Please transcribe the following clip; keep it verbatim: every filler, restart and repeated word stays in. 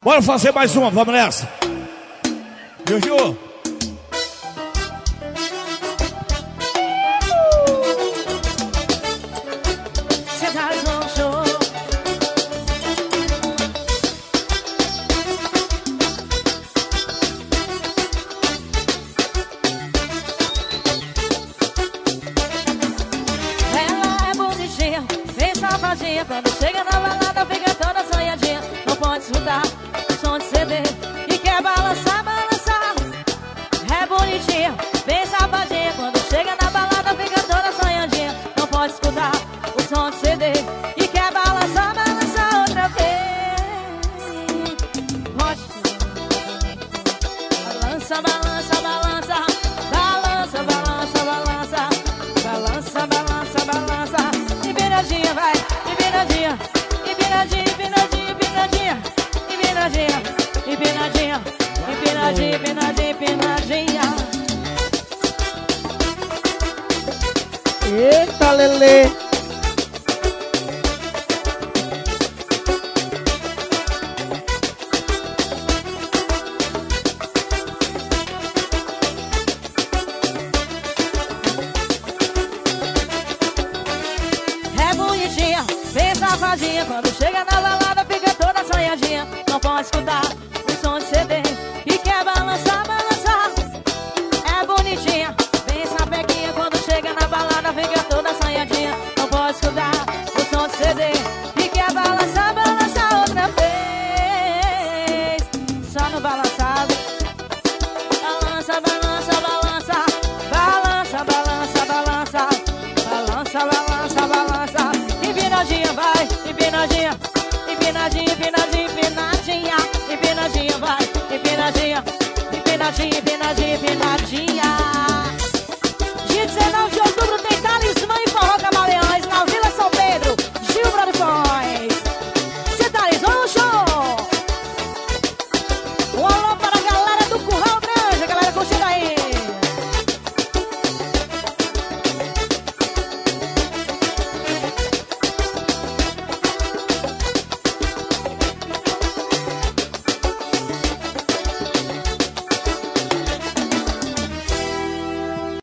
Bora fazer mais uma, vamos nessa. Juju. Cidade no show. Ela é bonitinha, bem safadinha. Quando chega na balada fica toda sonhadinha. Não pode escutar o som de C D e quer balançar, balançar. É bonitinha, bem safadinha. Quando chega na balada fica toda sonhadinha. Não pode escutar o som de C D e quer balançar, balançar outra vez. Pode. Balança, balança, balança. Balança, balança, balança. Balança, balança, balança. Empinadinha, vai. Empinadinha. Empinadinha, empinadinha, empinadinha. Empinadinha, empinadinha. Empinadinha, empinadinha, empinadinha. Eita, Lelê. É bonitinha, bem safadinha. Quando chega na balada fica toda sonhadinha. Não pode escutar o som de C D e quer balançar, balançar. É bonitinha, bem sapequinha. Quando chega na balada fica toda sonhadinha. Não pode escutar o som de C D e quer balançar, balançar outra vez. Só no balançado. Balança, balança.